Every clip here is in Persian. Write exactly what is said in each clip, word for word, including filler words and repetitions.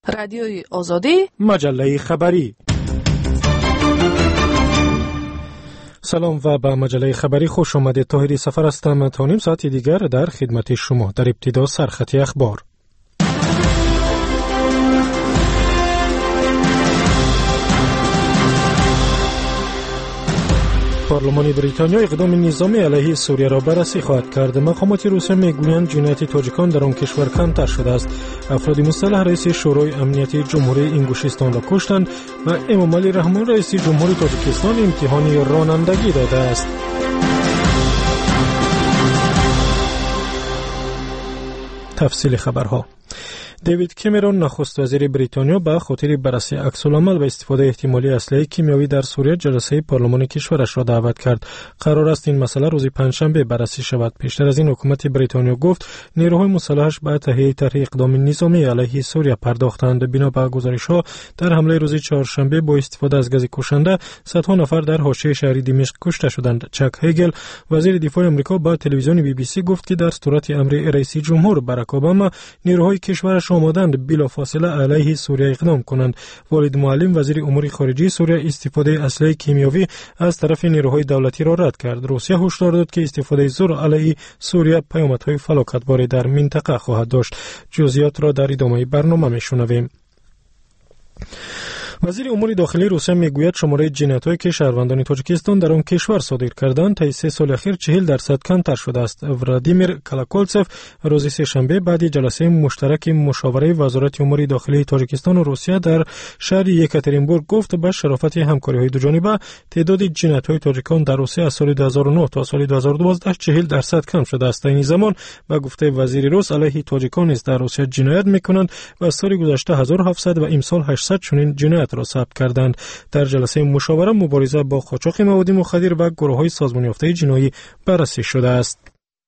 رادیوی آزادی، مجله خبری. سلام و به مجله خبری خوش آمدید. طاهری سفر هستم. تا نیم ساعت دیگر در خدمت شما. در ابتدا سرخطی اخبار. پارلمان بریتانیا اقدام نظامی علیه سوریه را بررسی خواهد کرد. مقامات روسیه میگویند جنایت تاجیکان در آن کشور کمتر شده است. افراد مسلح رئیس شورای امنیتی جمهوری انگوشیستان را کشتند و امام علی رحمان رئیس جمهوری تاجیکستان امتحان رانندگی داده است. تفصیل خبرها. دیوید کامرون نخست وزیر بریتانیا به خاطر بررسی عکس‌العمل و استفاده احتمالی اسلحه کیمیایی در سوریه جلسه پارلمان کشورش را دعوت کرد. قرار است این مسئله روز پنجشنبه بررسی شود. پیشتر از این حکومت بریتانیا گفت نیروهای مسلحش به تهیه طرح اقدام نظامی علیه سوریه پرداختند. بنا به گزارش‌ها در حمله روز چهارشنبه با استفاده از گاز کشنده صدها نفر در حاشیه شهر دمشق کشته شدند. چک هیگل وزیر دفاع آمریکا با تلویزیون بی بی سی گفت که در صورت امر رئیس جمهور باراک اوباما نیروهای کشورش آمادند بلافاصله علیه سوریه اقدام کنند. والد معلم وزیر امور خارجه سوریه استفاده اسلحه کیمیایی از طرف نیروهای دولتی را رد کرد. روسیه هشدار داد که استفاده زور علیه سوریه پیامدهای فلاکتباری در منطقه خواهد داشت. جزئیات را در ادامه برنامه میشنویم. وزیر امور داخلی روسیه میگوید شماره جنایت‌هایی که شهروندان تاجیکستان در آن کشور صادر کردند تا سه سال اخیر چهل درصد کمتر شده است. ولادیمیر کلاکولتسف روز سه‌شنبه بعد جلسه مشترک مشاوره وزارت امور داخلی تاجیکستان و روسیه در شهر یکاترینبورگ گفت به شرافت همکاری‌های دوجانبه تعداد جنایت‌های تاجیکان در روسیه از سال دو هزار و نه تا سال دو هزار و دوازده چهل درصد کم شده است. این زمان به گفته وزیر روس علیه تاجیکان است در روسیه جنایت می‌کنند و از سال گذشته هزار و هفتصد و امسال هشتصد چنین جنایت را ثبت کردند. در جلسه مشاوره مبارزه با قاچاق مواد مخدر و گروه‌های سازمان یافته جنایی بررسی شده است.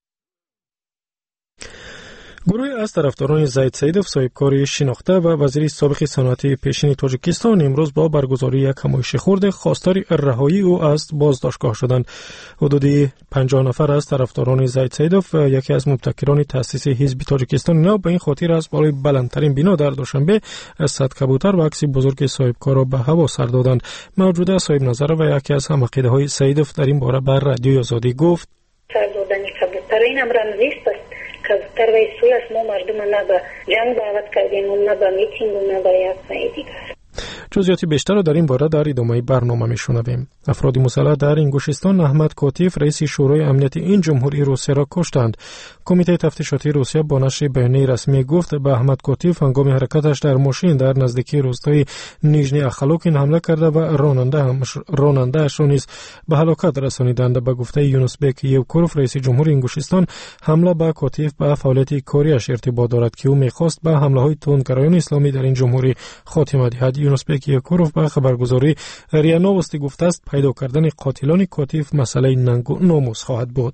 گروهی از طرفداران زید سیدوف صاحبکار شناخته و وزیر سابق صنعت پیشین تاجیکستان امروز با برگزاری یک همایش خرد خواستار رهایی او از بازداشتگاه شدند. حدود پنجاه نفر از طرفداران زید سیدوف یکی از مبتکران تأسیس حزب تاجیکستان نو به این خاطر از بالای بلندترین بنا در دوشنبه از صد کبوتر و عکس بزرگ صاحبکار را به هوا سر دادند. موجوده صاحب نظر و یکی از همعقیده‌های سیدوف در این باره بر رادیوی آزادی گفت: سر دادن کبوتر این امر نیست است. کبوتر و سوی است. ما مردم نه به جنگ دعوت کردیم و نه به میتینگ و نه به یک دیگر. جزئیات بیشتر را در این باره در ادامه برنامه میشنویم. افراد مسلح در انگوشیستان احمد کوتیف رئیس شورای امنیتی این جمهوری روسیه را کشتند. کمیته تفتیشاتی روسیه با نشر بیانیه رسمی گفت به احمد کوتیف هنگام حرکتش در ماشین در نزدیکی روستای نیژنی اخلوکین حمله کرده و راننده هم راننده اش را نیز به هلاکت رسانیدند. به گفته یونس بیک یوکوروف رئیس جمهوری انگوشیستان حمله به کوتیف به فعالیت کاریش ارتباط دارد که او می‌خواست به حمله‌های تندگرایان اسلامی در این جمهوری خاتمه دهد. یونس بیک یوکوروف به خبرگزاری ریا نووستی گفته است پیدا کردن قاتلان کوتیف مسئله ننگ و ناموس خواهد بود.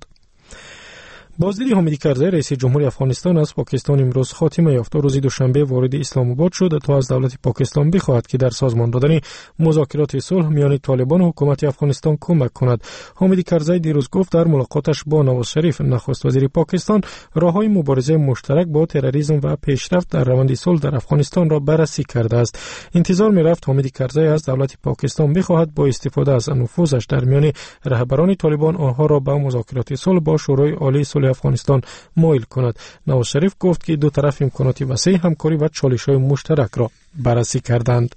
بازدید حامد کرزی رئیس جمهوری افغانستان از پاکستان امروز خاتمه یافت. روز دوشنبه وارد اسلام آباد شد تا از دولت پاکستان بخواهد که در سازمان دادن مذاکرات صلح میان طالبان و حکومت افغانستان کمک کند. حامد کرزی دیروز گفت در ملاقاتش با نواز شریف نخست وزیر پاکستان راههای مبارزه مشترک با تروریسم و پیشرفت در روند صلح در افغانستان را بررسی کرده است. انتظار می‌رفت حامد کرزی از دولت پاکستان بخواهد با استفاده از نفوذش در میان رهبران طالبان آنها را به مذاکرات صلح با شورای عالی صلح افغانستان مایل کند. نواز شریف گفت که دو طرف امکانات وسیع همکاری و چالش‌های مشترک را بررسی کردند.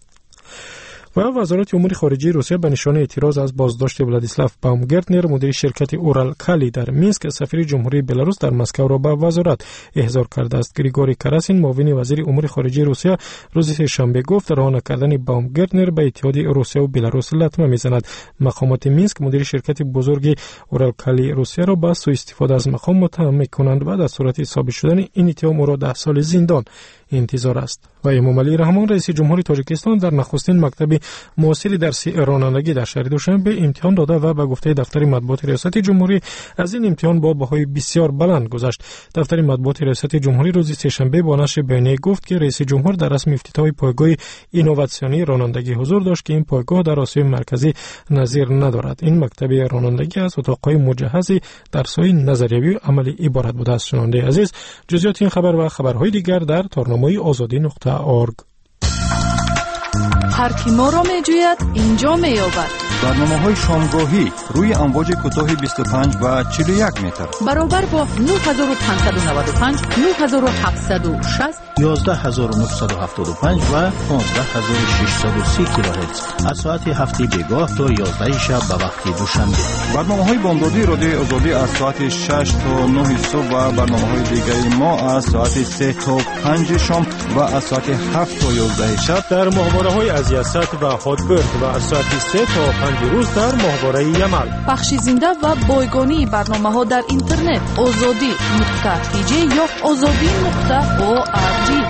و وزارت امور خارجه روسیه به نشانه اعتراض از بازداشت ولادیسلاو باومگارتنر مدیر شرکت اورال کالی در مینسک سفیر جمهوری بلاروس در مسکو را به وزارت احضار کرده است. گریگوری کراسین معاون وزیر امور خارجه روسیه روز سه‌شنبه گفت رها کردن باومگارتنر به اتحاد روسیه و بلاروس لطمه میزند. مقامات مینسک مدیر شرکت بزرگ اورال کالی روسیه را به سوء استفاده از مقام متهم می‌کنند و در صورت ثابت شدن این اتهام را ده سال زندان انتظار است. و امام علی رحمان رئیس جمهوری تاجیکستان در نخستین مکتب معاصر درسی رانندگی در شهر دوشنبه امتحان داده و به گفته دفتر مطبوعات ریاست جمهوری از این امتحان با بهای بسیار بلند گذشت. دفتر مطبوعات ریاست جمهوری روز سه‌شنبه با نشر بیانیه گفت که رئیس جمهور در رسم افتتاح پایگاه اینوواسیونی رانندگی حضور داشت که این پایگاه در آسیای مرکزی نظیر ندارد. این مکتب رانندگی از اتاق‌های مجهز درس‌های نظریوی و عملی عبارت بوده است. شنونده عزیز، جزئیات این خبر و خبرهای دیگر در تارنامه آزادی نقطه اورگ. هر کی ما را میجوید اینجا مییابد. برنامه‌های شامگاهی روی امواج کوتاه بیست و پنج و چهل و یک متر برابر با نه هزار و پانصد و نود و پنج، نه هزار و هفتصد و شصت، یازده هزار و نهصد و هفتاد و پنج و پانزده هزار و ششصد و سی کیلوهرتز از ساعت هفت بیگاه تا یازده شب به وقت دوشنبه. برنامه‌های بامدادی رادیوی آزادی از ساعت شش تا نه صبح و برنامه‌های دیگر ما از ساعت سه تا پنج شام و از ساعت هفت تا یازده شب در ماهواره‌های از یاست و هادبرد و از ساعت سه تا پنج روز در ماهواره یمل. بخش زنده و بایگانی برنامه‌ها در اینترنت آزادی نقطه تی جی یا آزادی نقطه او آر جی.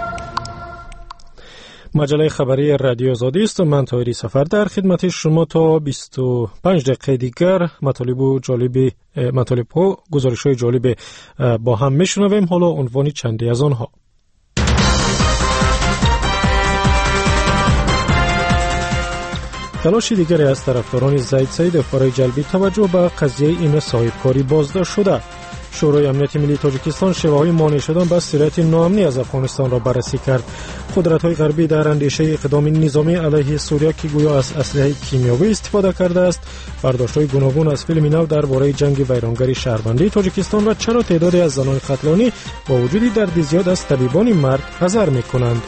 مجله خبری رادیو آزادی است. من طاهری سفر در خدمت شما تا بیست و پنج دقیقه دیگر مطالب و جالب مطالب ها گزارش‌های جالب با هم میشنویم. حالا عنوان چندی از آنها. تلاش دیگری از طرفداران زید سیدوف برای جلب توجه به قضیه این صاحبکاری بازداشت شده. شورای امنیت ملی تاجیکستان شواهد مانع شدن به سیرت ناامنی از افغانستان را بررسی کرد. قدرت‌های غربی در اندیشه اقدام نظامی علیه سوریه که گویا از اسلحه کیمیاوی استفاده کرده است، برداشت‌های گوناگون از فیلم نو درباره جنگ ویرانگری شهروندی تاجیکستان و چرا تعدادی از زنان قتلانی با وجود درد زیاد از طبیبان مرد حذر می‌کنند.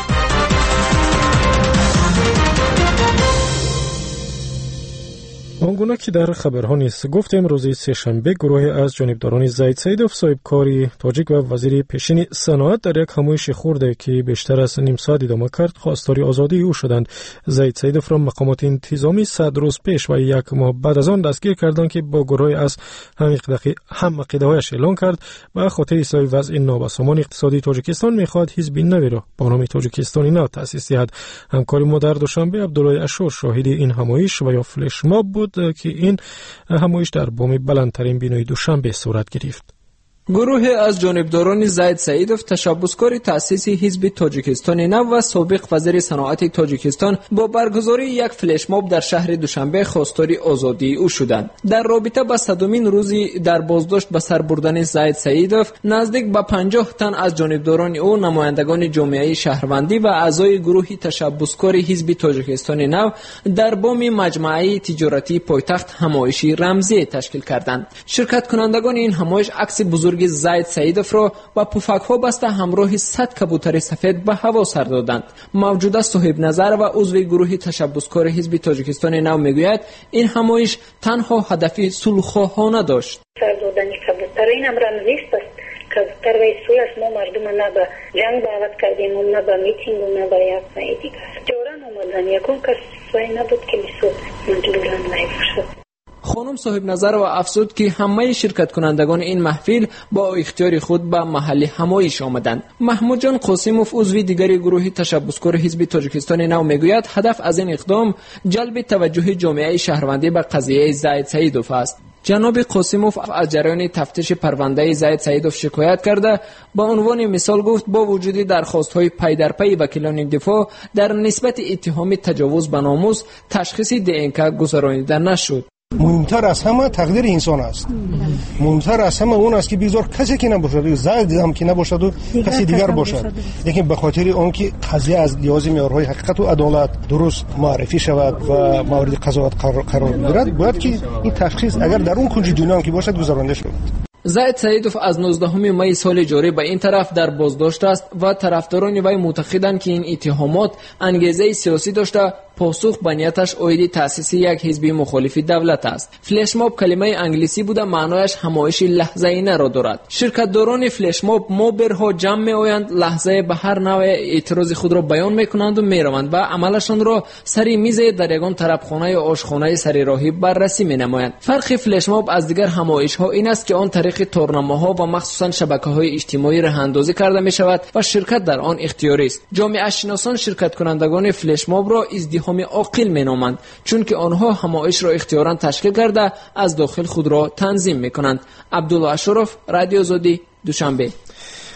آنگونه که در خبرها نیست گفتیم روز سه‌شنبه گروهی از جانبداران زید سیدوف صاحبکاری تاجیک و وزیر پیشین صنعت در یک همایش خرد که بیشتر از نیم ساعت ادامه کرد خواستار آزادی او شدند. زید سیدوف را مقامات انتظامی صد روز پیش و یک ماه بعد از آن دستگیر کردند که با گروهی از هم عقیده‌هایش اعلان کرد و خاطر اصلاح وضع نابسامان اقتصادی تاجیکستان می‌خواهد حزب نوی را با نام تاجیکستانی نو تأسیس دهد. همکار ما در دوشنبه عبدالله اشور شاهد این همایش و یا فلش ماب بود که این همایش در بام بلندترین بینای دوشنبه صورت گرفت. گروه از جانبداران زید سیدوف تشبسکار تأسیس حزب تاجیکستان نو و سابق وزیر صنعت تاجیکستان با برگزاری یک فلش ماب در شهر دوشنبه خواستار آزادی او شدند. در رابطه با صدمین روزی در بازداشت به سر بردن زید سیدوف نزدیک به پنجاه تن از جانبداران او، نمایندگان جامعه شهروندی و اعضای گروه تشبسکار حزب تاجیکستان نو در بام مجمع تجارتی پایتخت همایشی رمزی تشکیل کردند. شرکت کنندگان این همایش عکس بزرگ زید سیدوف را با پفک‌ها بسته همراه صد کبوتر سفید به هوا سر دادند. موجوده صاحب نظر و عضو گروه تشبسکار حزب تاجیکستان نو میگوید این همایش تنها هدف صلح‌خواهانه داشت. سر دادن کبوتر این امر رمزی است. کبوتر و سوی است ما مردم نه به جنگ دعوت کردیم و نه به میتینگ و نه به یک سعی دیگر. جوران اومدن یکون کس سوی نبود که میسود مجبوران نایفشد. خانم صاحب نظر و افزود که همه شرکت کنندگان این محفل با اختیار خود به محل همایش آمدند. محمود جان قاسموف عضو دیگر گروه تشبسکار حزب تاجیکستان نو میگوید هدف از این اقدام جلب توجه جامعه شهروندی به قضیه زید سیدوف است. جناب قاسموف از جریان تفتیش پرونده زید سیدوف شکایت کرده با عنوان مثال گفت با وجود درخواست‌های پی در پی وکیلان دفاع در نسبت اتهام تجاوز به ناموس تشخیص دی ان که گذرانیده نشد. مهمتر از همه تقدیر انسان است. مهمتر از همه اون است که بیزار کسی که نباشد، زید هم که نباشد و کسی دیگر باشد، لیکن به خاطر اون که قضیه از لحاظ معیارهای حقیقت و عدالت درست معرفی شود و مورد قضاوت قرار بگیرد، باید که این تشخیص اگر در اون کنج دنیا هم که باشد گذرانده شود. زید سیدوف از نوزدهم می سال جاری به این طرف در بازداشت است و طرفداران وی معتقدند که این اتهامات انگیزه سیاسی داشته پاسخ به نیتش عاید تأسیس یک حزب مخالف دولت است. فلش ماب کلمه انگلیسی بوده، معنایش همایش لحظه اینه را دارد. شرکتداران فلش ماب موبرها جمع می آیند، لحظه به هر نوع اعتراض خود را بیان می کنند و می روند و عملشان را سری میز در یگان طرفخانه یا آشخانه سری راهی بررسی می نمایند. فرق فلش ماب از دیگر همایش ها این است که آن طریق تورنمه‌ها و مخصوصا شبکه‌های اجتماعی راه اندازی کرده می شود و شرکت در آن اختیاری است. جامعه شناسان شرکت کنندگان فلش ماب را ازدحام عاقل می نامند، چون که آنها همایش را اختیاراً تشکیل کرده از داخل خود را تنظیم می کنند. عبدالله اشرف، رادیو آزادی، دوشنبه.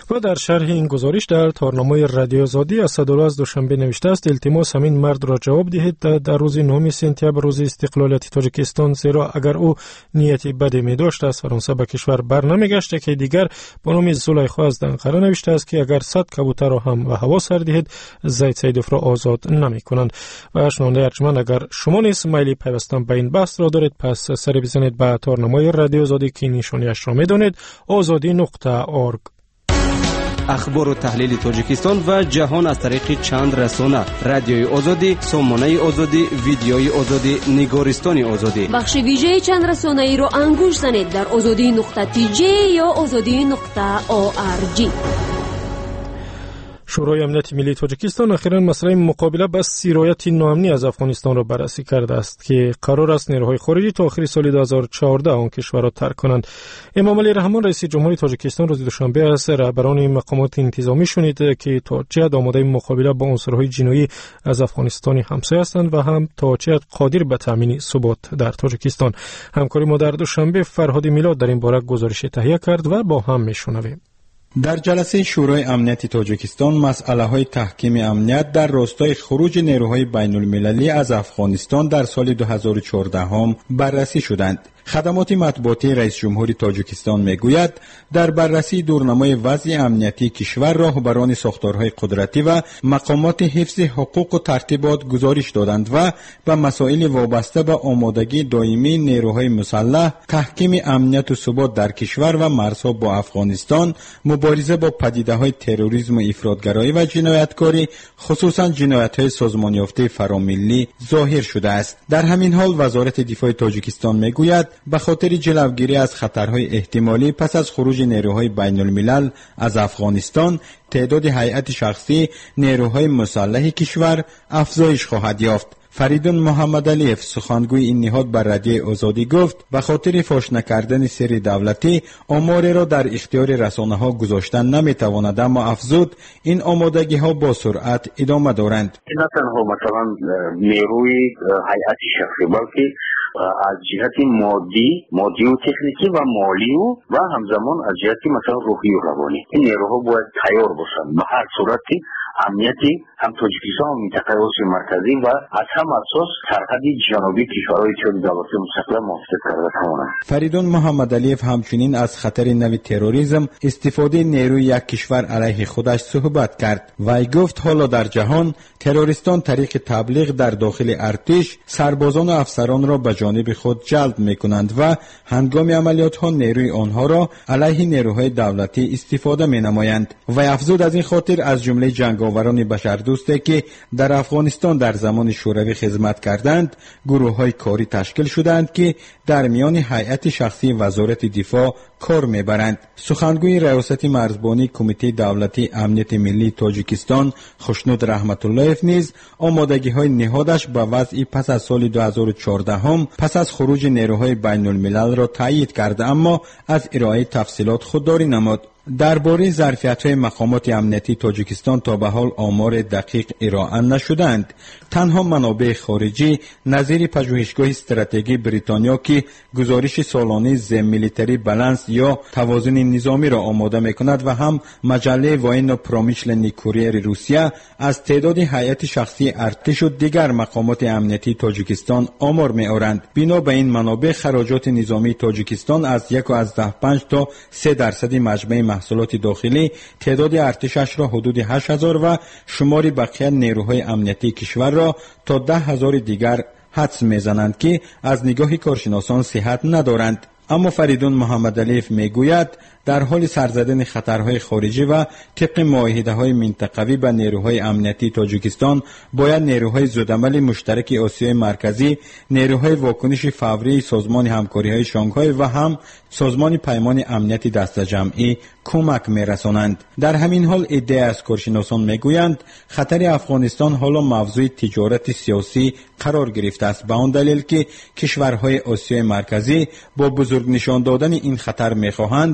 و در شرح این گزارش در تارنامه رادیو آزادی اسدالله از دوشنبه نوشته است التماس همین مرد را جواب دهید در روز نهم سپتامبر روز استقلالیت تاجیکستان، زیرا اگر او نیتی بدی می داشت از فرانسه به کشور بر نمیگشت. که دیگر با نام زلیخا از دنقره نوشته است که اگر صد کبوتر را هم و هوا سر دهید زید سیدوف را آزاد نمی کنند. و شنونده ارجمند اگر شما نیز میل پیوستن به این بحث را دارید پس سر بزنید به تارنامه رادیو آزادی که نشانیش را می دانید آزادی نقطه اورگ. اخبار و تحلیل تاجیکستان و جهان از طریق چند رسانه: رادیوی آزادی، سامانه آزادی، ویدیوی آزادی، نگارستان آزادی. بخش ویژه چند رسانه ای را انگوش زنید در آزادی نقطه تی جی یا آزادی نقطه او آر جی. شورای امنیت ملی تاجیکستان اخیراً مسئله مقابله با سرایت ناامنی از افغانستان را بررسی کرده است که قرار است نیروهای خارجی تا آخر سال دو هزار و چهارده آن کشور را ترک کنند. امام علی رحمان رئیس جمهوری تاجیکستان روز دوشنبه از رهبران مقامات انتظامی شنید که تا چه حد آماده مقابله با عنصرهای جنایی از افغانستان همسایه هستند و هم تا چه حد قادر به تامین ثبات در تاجیکستان. همکاری ما در دوشنبه فرهاد میلاد در این باره گزارش تهیه کرد و با هم میشنویم. در جلسه شورای امنیت تاجیکستان مسئله های تحکیم امنیت در راستای خروج نیروهای بین المللی از افغانستان در سال دو هزار و چهارده هم بررسی شدند. خدمات مطبوعاتی رئیس جمهوری تاجیکستان میگوید در بررسی دورنمای وضع امنیتی کشور راهبران ساختارهای قدرتی و مقامات حفظ حقوق و ترتیبات گزارش دادند و به مسائل وابسته به آمادگی دائمی نیروهای مسلح، تحکیم امنیت و ثبات در کشور و مرزها با افغانستان، مبارزه با پدیده‌های تروریسم و افراطگرایی و جنایتکاری، خصوصا جنایت‌های سازمان یافته فراملی ظاهر شده است. در همین حال وزارت دفاع تاجیکستان میگوید به خاطر جلوگیری از خطرهای احتمالی پس از خروج نیروهای بین الملل از افغانستان، تعداد هیئت شخصی نیروهای مسلح کشور افزایش خواهد یافت. فریدون محمد علیف سخنگوی این نهاد بر رادیو آزادی گفت به خاطر فاش نکردن سر دولتی آمار را در اختیار رسانه ها گذاشتن نمیتواند، اما افزود این آمادگی ها با سرعت ادامه دارند. نه تنها مثلا نیروی هیئت شخصی بلکه از جهت مادی مادی و تکنیکی و مالی و و همزمان از جهت مثلا روحی و روانی این نیروها باید تیار باشند. به هر صورتی امنیتی هم تاجیکستان و منطقه آسیا مرکزی و از هم اساس سرحد جنوبی کشورهای چهار دولت مستقل محافظت کرده توانند. فریدون محمد علیف همچنین از خطر نوع تروریسم استفاده نیروی یک کشور علیه خودش صحبت کرد. وی گفت حالا در جهان تروریستان طریق تبلیغ در داخل ارتش سربازان و افسران را به جانب خود جلب میکنند و هنگام عملیات ها نیروی آنها را علیه نیروهای دولتی استفاده می نمایند. و افزود از این خاطر از جمله جنگاوران بشردوستی که در افغانستان در زمان شوروی خدمت کردند گروه های کاری تشکیل شدند که در میان هیئت شخصی وزارت دفاع کار میبرند. سخنگوی ریاست مرزبانی کمیته دولتی امنیت ملی تاجیکستان خشنود رحمت الله نیز آمادگی های نهادش به وضع پس از سال دو هزار و چهارده هم پس از خروج نیروهای بین الملل را تایید کرده، اما از ارائه تفصیلات خودداری نمود. درباره ظرفیت‌های مقامات امنیتی تاجیکستان تا به حال آمار دقیق ارائه نشدند. تنها منابع خارجی نظیر پژوهشگاه استراتژی بریتانیا که گزارش سالانه زم میلیتری بالانس یا توازن نظامی را آماده می‌کند و هم مجله واین پرومیشلنی کوریر روسیه از تعداد هیئت شخصی ارتش و دیگر مقامات امنیتی تاجیکستان آمار می‌آورند. بنا به این منابع خراجات نظامی تاجیکستان از یک و ده پنج تا سه درصد مجموع محصولات داخلی، تعداد ارتشش را حدود هشت هزار و شمار بقیه نیروهای امنیتی کشور را تا ده هزار دیگر حدس میزنند که از نگاه کارشناسان صحت ندارند. اما فریدون محمد علیف میگوید در حال سرزدن خطرهای خارجی و طبق معاهده‌های منطقوی با نیروهای امنیتی تاجیکستان باید نیروهای زودعمل مشترک آسیای مرکزی، نیروهای واکنش فوری سازمان همکاری‌های شانگهای و هم سازمان پیمان امنیتی دست جمعی کمک می‌رسانند. در همین حال ادعای از کارشناسان میگویند خطر افغانستان حالا موضوع تجارت سیاسی قرار گرفته است، به آن دلیل که کشورهای آسیای مرکزی با بزرگ نشان دادن این خطر می‌خواهند هر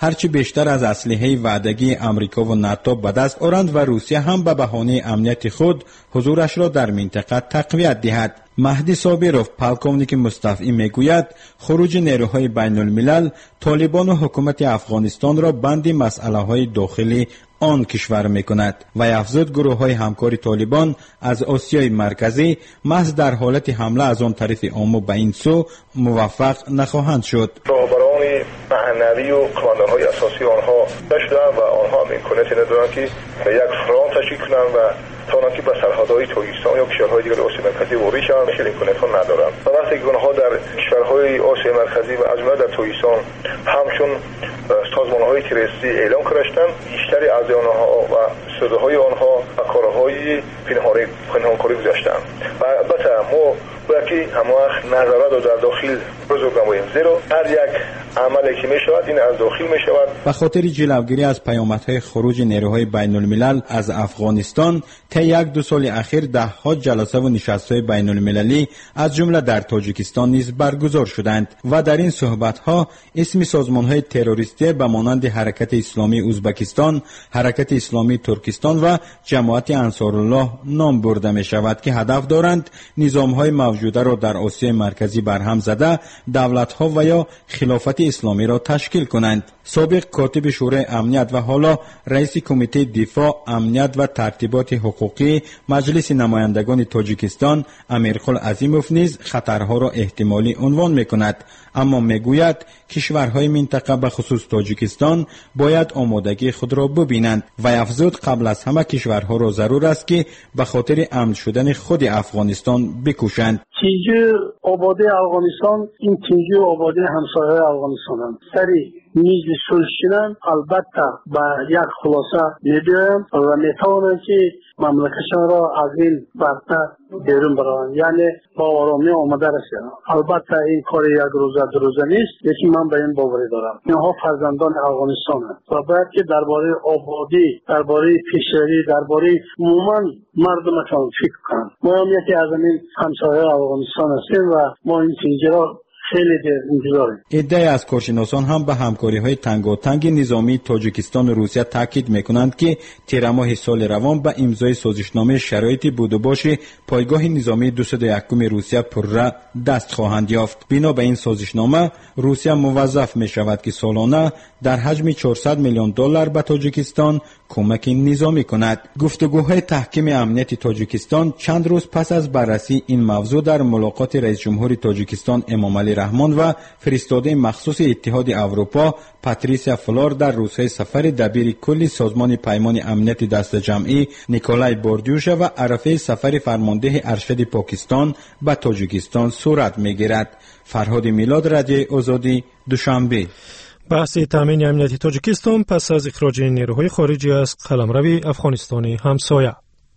هرچی بیشتر از اسلحه وعدگی امریکا و ناتو به دست آورند و روسیه هم به بهانه امنیت خود حضورش را در منطقه تقویت دهد. مهدی صابروف پلکونیک مستضعف میگوید خروج نیروهای بین الملل طالبان و حکومت افغانستان را بند مسئله های داخلی آن کشور میکند و افزود گروه های همکار طالبان از آسیای مرکزی محض در حالت حمله از آن طرف عامو به این سو موفق نخواهند شد. راهبران معنوی و کماندان های اساسی آنها داشتند و آنها امکانیت ندارند که به یک فرانت تشکیل کنند و تا که به سرحدهای تاجیکستان یا کشورهای دیگر آسیای مرکزی وارد شوند مثل امکانیت ها ندارند. و وقتی که آنها در کشورهای آسیای مرکزی و از جمله در تاجیکستان همچون سازمان‌های تروریستی اعلام کردند، بیشتر از آنها و صداهای آنها و کارهای پنهانی پنهانکاری گذاشتند. و البته ما باید که همه وقت نظارت را در داخل بزرگ نماییم، زیرا هر یک عملی که می شود این از داخل می شود. به خاطر جلوگیری از پیامدهای خروج نیروهای بین الملل از افغانستان طی یک دو سال اخیر ده ها جلسه و نشست‌های بین المللی از جمله در تاجیکستان نیز برگزار شدند و در این صحبت‌ها اسم سازمان‌های تروریستی به مانند حرکت اسلامی ازبکستان، حرکت اسلامی ترکستان و جماعت انصارالله نام برده می شود که هدف دارند نظام‌های موجوده را در آسیای مرکزی برهم زده دولت‌ها و یا خلافت اسلامی را تشکیل کنند. سابق کاتب شورای امنیت و حالا رئیس کمیته دفاع، امنیت و ترتیبات حقوقی مجلس نمایندگان تاجیکستان امیرقل عظیموف نیز خطرها را احتمالی عنوان می‌کند، اما میگوید کشورهای منطقه به خصوص تاجیکستان باید آمادگی خود را ببینند و افزود قبل از همه کشورها را ضرور است که به خاطر امن شدن خود افغانستان بکوشند. تیجه آباده افغانستان این تیجه آباده همسایه افغانستان است. سری میز سلشینن البته به یک خلاصه می‌بینم و میتوانند که مملکتشان را از این برتر بیرون برند، یعنی با آرامی آمده رسیدن. البته این کار یک روزه دو روزه نیست، لیکن من به این باوری دارم اینها فرزندان افغانستان است و باید که درباره آبادی، درباره پیشروی، درباره عموما مردمشان فکر کنند. ما هم یکی از این همسایه افغانستان هستیم و ما این تیجه را خیلی دیر. ادعای از کارشناسان هم به همکاری های تنگاتنگ نظامی تاجیکستان و روسیه تاکید میکنند که تیر ماه سال روان به امضای سازشنامه شرایط بود و باش پایگاه نظامی دویست و یکم روسیه پرره دست خواهند یافت. بنا به این سازشنامه روسیه موظف می شود که سالانه در حجم چهارصد میلیون دلار به تاجیکستان کمک نظامی کند. گفتگوهای تحکیم امنیت تاجیکستان چند روز پس از بررسی این موضوع در ملاقات رئیس جمهور تاجیکستان امامعلی رحمان و فرستاده مخصوص اتحاد اروپا پاتریسیا فلور در روزهای سفر دبیر کل سازمان پیمان امنیت دست جمعی نیکولای باردیوش و عرفه سفر فرمانده ارشد پاکستان به تاجیکستان صورت میگیرد. فرهاد میلاد، رادیو آزادی، دوشنبه. بحث تامین امنیتی تاجیکستان پس از اخراج نیروهای خارجی از قلمرو افغانستانی همسایه.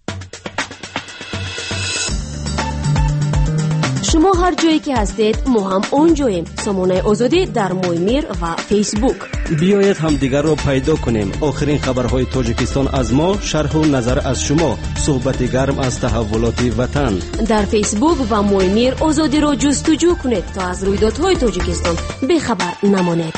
شما هر جایی که هستید ما هم اونجاییم. سامانه آزادی در مویمیر و فیسبوک. بیایید هم دیگر را پیدا کنیم. آخرین خبرهای تاجیکستان از ما، شرح و نظر از شما، صحبت گرم از تحولات وطن. در فیسبوک و مویمیر آزادی را جستجو کنید تا از رویدادهای تاجیکستان بخبر نمانید.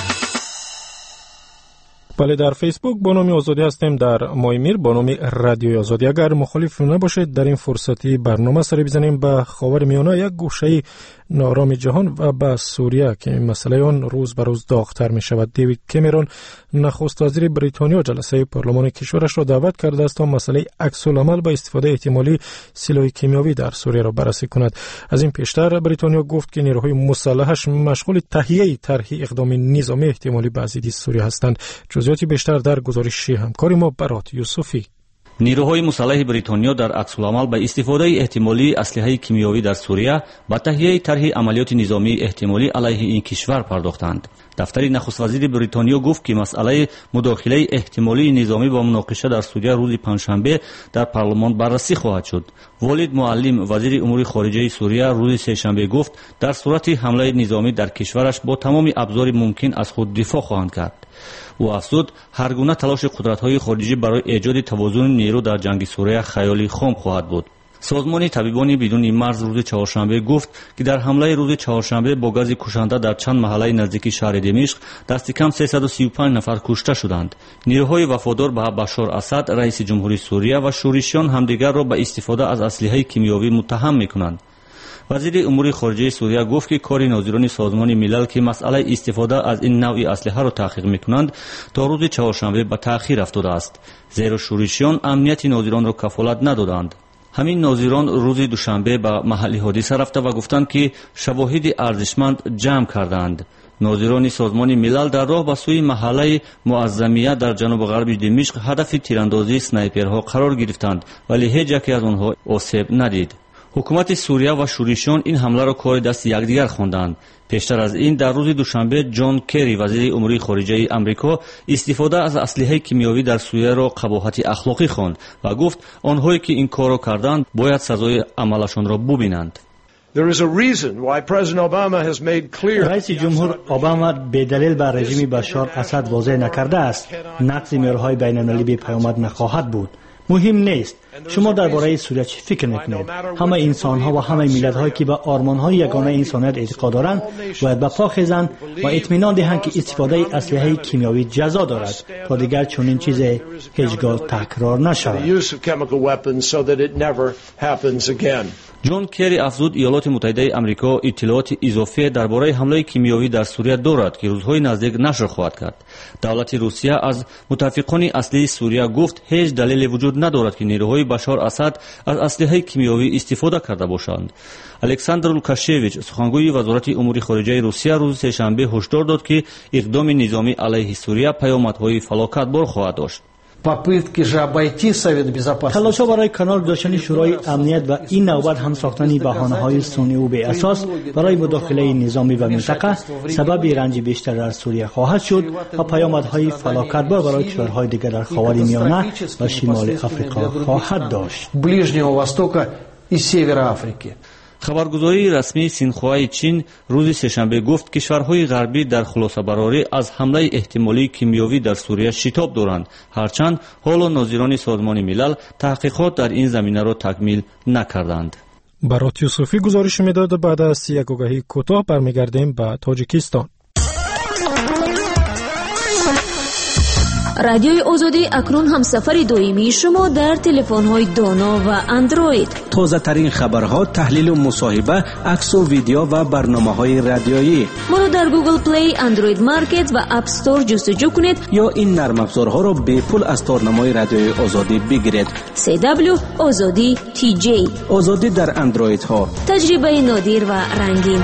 بله، در فیسبوک با نام آزادی هستیم، در مویمیر با نام رادیو آزادی. اگر مخالف نباشید در این فرصتی برنامه سری بزنیم به خاورمیانه، یک گوشه نارام جهان و به سوریه که مسئله آن روز به روز داغ‌تر می شود. دیوید کامرون نخست وزیر بریتانیا جلسه پارلمان کشورش را دعوت کرده است تا مسئله عکس‌العمل با استفاده احتمالی سلاح کیمیایی در سوریه را بررسی کند. از این پیشتر بریتانیا گفت که نیروهای مسلحش مشغول تهیه طرح اقدام نظامی احتمالی به ضد سوریه هستند. جزئیاتی بیشتر در گزارش همکار ما برات یوسفی. نیروهای مسلح بریتانیا در عکس‌العمل به استفاده احتمالی اسلحه کیمیایی در سوریه و تهیه طرح عملیات نظامی احتمالی علیه این کشور پرداختند. دفتر نخست وزیر بریتانیا گفت که مسئله مداخله احتمالی نظامی با مناقشه در سوریه روز پنجشنبه در پارلمان بررسی خواهد شد. والید معلم وزیر امور خارجه سوریه روز سه‌شنبه گفت در صورت حمله نظامی در کشورش با تمام ابزار ممکن از خود دفاع خواهند کرد. او افزود هر گونه تلاش قدرت‌های خارجی برای ایجاد توازن نیرو در جنگ سوریه خیالی خام خواهد بود. سازمان طبیبان بدون مرز روز چهارشنبه گفت که در حمله روز چهارشنبه با گاز کشنده در چند محله نزدیکی شهر دمشق دست کم سیصد و سی و پنج نفر کشته شدند. نیروهای وفادار به بشار اسد رئیس جمهوری سوریه و شورشیان همدیگر را به استفاده از اسلحه کیمیایی متهم می‌کنند. وزیر امور خارجه سوریه گفت که کار ناظران سازمان ملل که مسئله استفاده از این نوع اسلحه را تحقیق می‌کنند تا روز چهارشنبه به تأخیر افتاده است، زیرا شورشیان امنیت ناظران را کفالت ندادند. همین ناظران روز دوشنبه به محل حادثه رفته و گفتند که شواهد ارزشمند جمع کردند. ناظران سازمان ملل در راه به سوی محله معظمیه در جنوب غرب دمشق هدف تیراندازی اسنایپرها قرار گرفتند، ولی هیچ یک از آنها آسیب ندید. حکومت سوریه و شورشیان این حمله را کار دست یکدیگر خواندند. پیشتر از این در روز دوشنبه جان کری وزیر امور خارجه آمریکا استفاده از اسلحه کیمیایی در سوریه را قباحت اخلاقی خواند و گفت آنهایی که این کار را کردند باید سزای عملشان را ببینند. رئیس جمهور اوباما به دلیل بر رژیم بشار اسد واضح نکرده است نقض معیارهای بین‌المللی به پیامد نخواهد بود. مهم نیست شما درباره سوریه چه فکر میکنید؟ همه انسان‌ها و همه ملت‌هایی که به آرمان‌های یگانه انسانیت اعتقاد دارند باید به پا خیزند و اطمینان دهند که استفاده اسلحه کیمیایی جزا دارد تا دیگر چنین چیزی هیچگاه تکرار نشود. جان کری افزود ایالات متحده آمریکا اطلاعات اضافی درباره حمله کیمیایی در سوریه دارد که روزهای نزدیک نشر خواهد کرد. دولت روسیه از متفقان اصلی سوریه گفت هیچ دلیلی وجود ندارد که نیروهای بشار اسد از اسلحه کیمیایی استفاده کرده باشند. الکساندر لوکاشویچ سخنگوی وزارت امور خارجه روسیه روز سه‌شنبه هشدار داد که اقدام نظامی علیه سوریه پیامدهای فلاکتبار خواهد داشت. تلاش‌ها برای کنار گذاشتن شورای امنیت و این نوبت هم ساختن بهانه‌های سنی و بی اساس برای مداخله نظامی و منطقه سبب رنج بیشتر در سوریه خواهد شد و پیامدهای فلاکتبار برای کشورهای دیگر در خاورمیانه و شمال افریقا خواهد داشت. خبرگزاری رسمی سینخوای چین روز سه‌شنبه گفت کشورهای غربی در خلاصه‌براری از حمله احتمالی کیمیایی در سوریه شتاب دارند، هرچند حالا ناظران سازمان ملل تحقیقات در این زمینه را تکمیل نکردند. برات یوسفی گزارش میداد. بعد از یک آگاهی کوتاه برمیگردیم به تاجیکستان. رادیوی آزادی اکنون همسفر دائمی شما در تلفن‌های دانا و اندروید. تازه ترین خبرها، تحلیل و مصاحبه، عکس و ویدیو و برنامه‌های رادیویی. ما را در گوگل پلی، اندروید مارکت و اپ استور جستجو کنید یا این نرم افزارها را به پول از تارنمای رادیوی آزادی بگیرید. سی دبلیو آزادی تی جی. آزادی در اندروید ها. تجربه نادر و رنگین.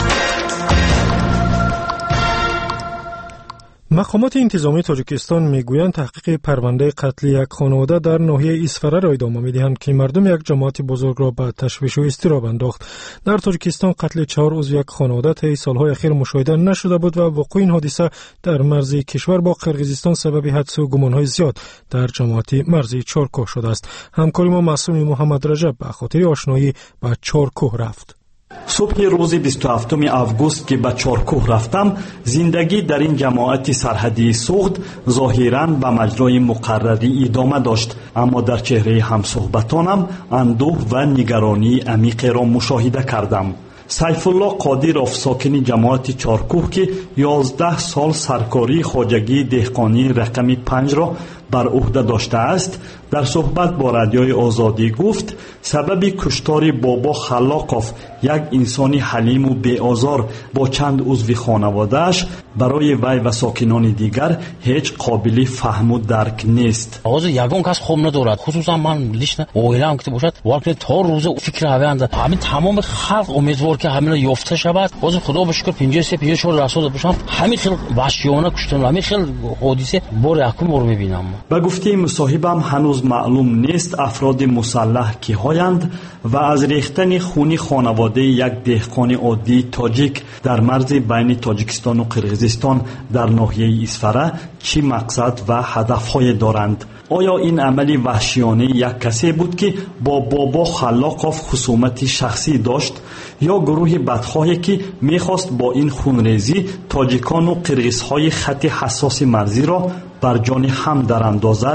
مقامات انتظامی تاجیکستان میگویند تحقیق پرونده قتل یک خانواده در ناحیه اسفره را ادامه میدهند که مردم یک جماعت بزرگ را به تشویش و اضطراب انداخت. در تاجیکستان قتل چهار عضو یک خانواده طی سالهای اخیر مشاهده نشده بود و وقوع این حادثه در مرز کشور با قرقیزستان سبب حدس و گمانهای زیاد در جماعت مرزی چارکوه شده است. همکار ما معصوم محمد رجب به خاطر آشنایی با چارکوه رفت. صبح روز بیست و هفتم آگوست که به چارکوه رفتم، زندگی در این جماعت سرحدی سوخت ظاهراً به مجرای مقرری ادامه داشت، اما در چهره همصحبتانم اندوه و نگرانی عمیق را مشاهده کردم. سیف الله قادیروف ساکن جماعت چارکوه که یازده سال سرکاری خواجگی دهقانی رقم پنج را بر عهده داشته است، در صحبت با رادیوی آزادی گفت سبب کشتار بابا خلاقوف، یک انسانی حلیم و بی‌آزار با چند عضو خانواده‌اش، برای وی و ساکنان دیگر هیچ قابل فهم و درک نیست. آواز یگان کس خوب ندارد، خصوصا من لیست اویلام که باشد واقعا تا روز فکر هاوند همین تمام خلق امیدوار که همین یافته شود. باز خدا به شکر پنجاه و سه پنجاه و چهار رسول باشم همین خیلی وحشیانه کشتن، همین خیلی حادثه بار حکم رو میبینم. به گفته مصاحبم هنوز معلوم نیست افراد مسلح کی هایند و از ریختن خون خانواده یک دهقان عادی تاجیک در مرز بین تاجیکستان و قرقیزستان در ناحیه اسفره چی مقصد و هدفهای دارند. آیا این عملی وحشیانه یک کسی بود که با بابا خلاقوف خصومت شخصی داشت یا گروه بدخواهی که میخواست با این خونریزی تاجیکان و قرقیزهای خط حساس مرزی را بر جان هم در اندازد؟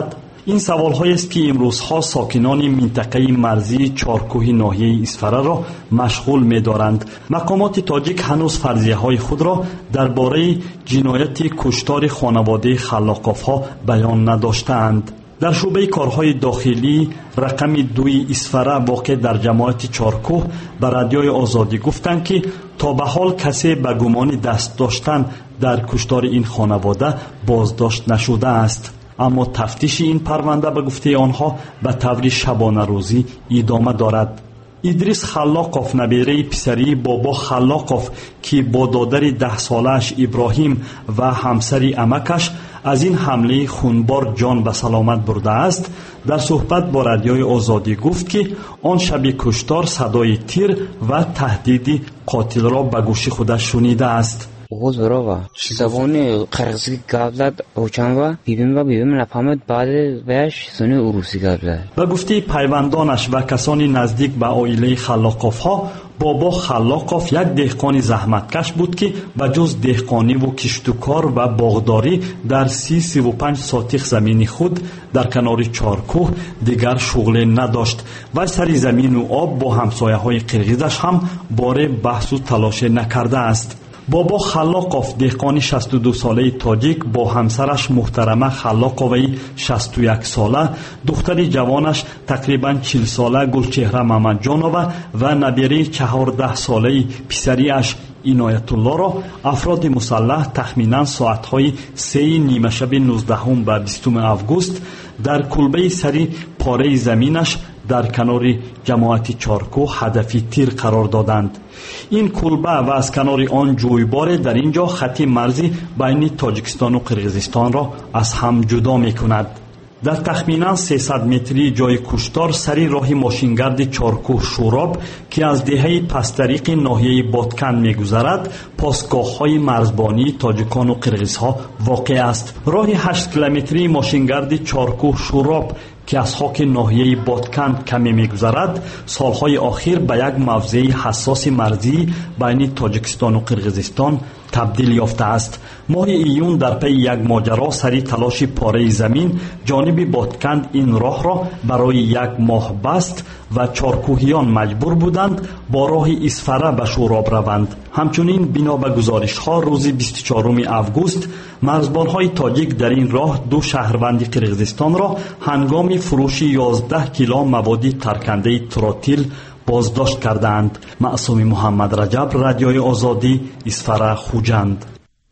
این سوال‌هایی است که امروزها ساکنان منطقه مرزی چارکوه ناحیه اصفره را مشغول می‌دارند. مقامات تاجیک هنوز فرضیه‌های خود را درباره جنایت کشتار خانواده خلاقاف‌ها بیان نداشتند. در شعبه کارهای داخلی رقم دوی اصفره واقع در جماعت چارکوه به رادیوی آزادی گفتند که تا به حال کسی به گمان دست داشتن در کشتار این خانواده بازداشت نشده است. اما تفتیش این پرونده به گفته آنها به طور شبانه روزی ادامه دارد. ادریس خلاقوف نبیره پسری بابا خلاقوف که با دادر ده سالش ابراهیم و همسر عمکش از این حمله خونبار جان به سلامت برده است، در صحبت با رادیوی آزادی گفت که آن شب کشتار صدای تیر و تهدید قاتل را به گوش خودش شنیده است. اوز برابا زبان قرغزی گابلد اوچانوا بیبیم و بیبیم نفهمد بعد بهش سونی اروسی گابلد. به گفته پیوندانش و کسانی نزدیک به عائله خلاقوف ها، بابا خلاقوف یک دهقان زحمتکش بود که به جز دهقانی و کشتوکار و باغداری در سی سی و پنج ساتیخ زمین خود در کنار چارکوه دیگر شغل نداشت و سری زمین و آب با همسایه های قرغیزش هم باره بحث و تلاش نکرده است. بابا خلاقوف دهقان شصت و دو ساله تاجیک با همسرش محترمه خلاقوی شصت و یک ساله، دختر جوانش تقریبا چهل ساله گلچهره محمدجانова و نبیره چهارده ساله پسریش عنایت الله را افراد مسلح تخمینا ساعتهای سه نیمه شب نوزدهم و بیستم آگوست در کلبه سری پاره زمینش در کنار جماعت چارکوه هدفی تیر قرار دادند. این کلبه و از کنار آن جویبار در اینجا خط مرزی بین تاجیکستان و قرغیزستان را از هم جدا می کند. در تخمینا سیصد متری جای کشتار سری راه ماشینگرد چارکوه شوراب که از دهه پستریق ناحیه بادکن می‌گذرد، پاسگاه‌های مرزبانی تاجیکان و قرغیزها واقع است. راه هشت کیلومتری ماشینگرد چارکوه شوراب که از خاک ناحیه بادکن کمی می‌گذرد، سالهای اخیر به یک موضع حساس مرزی بین تاجیکستان و قرغیزستان تبدیل یافته است. ماه ایون در پی یک ماجرا سری تلاش پاره زمین جانب بادکن این راه را برای یک ماه بست و چارکوهیان مجبور بودند با راه اصفره به شوراب روند. همچنین بنا به گزارش‌ها روز بیست و چهارم آگوست مرزبان‌های تاجیک در این راه دو شهروند قرغیزستان را هنگام فروش یازده کیلو مواد ترکنده تراتیل بازداشت کردند. معصوم محمد رجب، رادیوی آزادی، اصفره، خوجند.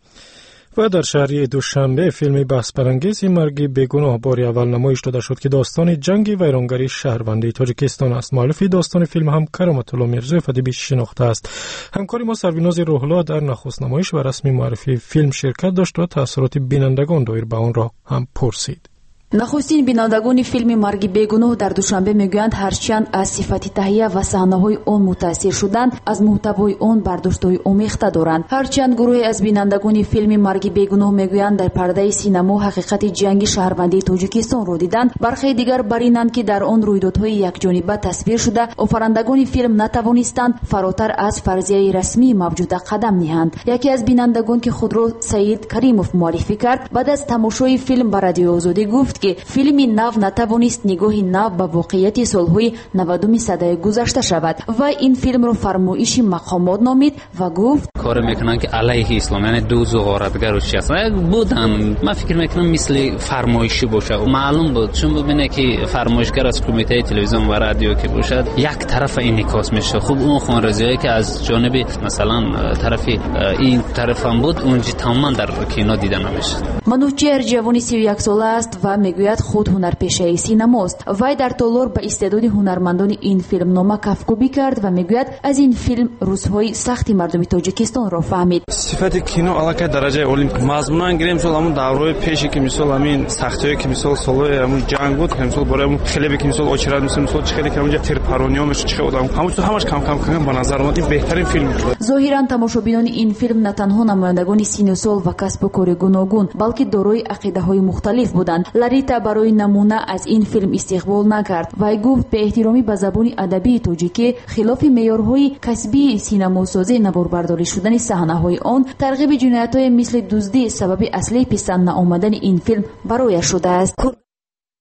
و در شهری دوشنبه فیلمی بحث برانگیزی مرگ بیگناه بار اول نمایش داده شد که داستان جنگ ویرانگری شهروندی تاجیکستان است. مؤلف داستان فیلم هم کرامت الله میرزوی فدیبی شناخته است. همکار ما سریناز روح‌الله در نخست نمایش و رسمی معرفی فیلم شرکت داشت و تأثیرات بینندگان دایر به آن را هم پرسید. نخستین بینندگان فیلم مرگ بیگناه در دوشنبه میگویند هرچند از صفت تهیه و صحنه‌های آن متاثر شدند، از محتوای آن برداشت‌های آمیخته دارند. هرچند گروهی از بینندگان فیلم مرگ بیگناه میگویند در پرده سینما حقیقت جنگ شهروندی تاجیکستان را دیدند، برخی دیگر بر اینند که در آن رویدادهای یکجانبه تصویر شده آفرندگان فیلم نتوانستند فراتر از فرضیه رسمی موجوده قدم نهند. یکی از بینندگان که خود را سعید کریموف معرفی کرد، بعد از تماشای فیلم به رادیوی آزادی گفت که فیلمی نو نتوانست نگاهی نو به واقعیت سالهای نودم سده گذشته شود و این فیلم را فرمایش مقامات نامید و گفت کار میکنن که علیه اسلام، یعنی دوز و غارتگر و چی هست بودن. من فکر میکنم مثل فرمایشی باشه. معلوم بود چون ببینه که فرمایشگر از کمیته تلویزیون و رادیو که باشد یک طرف انعکاس میشه. خب اون خانرضایی که از جانب مثلا طرف این طرف هم بود اونجا تماما در کینو دیده نمیشه. منوچهر جوانی سی و یک ساله است و میگوید خود هنرپیشه سینماست. وی در تالار به استعداد هنرمندان این فیلم نامه کفکوبی کرد و میگوید از این فیلم روزهای سختی مردم تاجیکستان را فهمید. صفت کینو علاقه درجه المپیک مضمون گریم سال همون دورهای پیشی که مثلا همین سختیایی که مثلا سالهای همون جنگ بود، مثلا برای همون خیلی که مثلا اوچراد مثلا مثلا خیلی که اونجا ترپارونیومش چه بودم همون تو همش کم کم کم به نظر اومد بهترین فیلم بود. ظاهرا تماشابینان این فیلم نه تنها نمایندگان سین و سال و کسب و کار گوناگون بلکه دارای عقیده‌های مختلف بودند. لاریتا برای نمونه از این فیلم استقبال نکرد و گفت به احترامی به زبان ادبی تاجیکی خلاف معیارهای کسبی سینماسازی نواربرداری شدن صحنه‌های آن ترغیب جنایت‌های مثل دزدی سبب اصلی پسند نآمدن این فیلم برای شده است.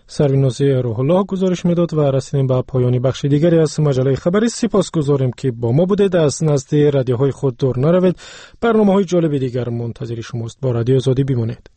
سرینوزی روح الله گزارش میداد و رسیدیم به پایان بخش دیگری از مجله خبری. سپاسگزاریم که با ما بودید. از نزد رادیوهای خود دور نروید. برنامه‌های جالب دیگر منتظر شماست. با رادیو آزادی بمانید.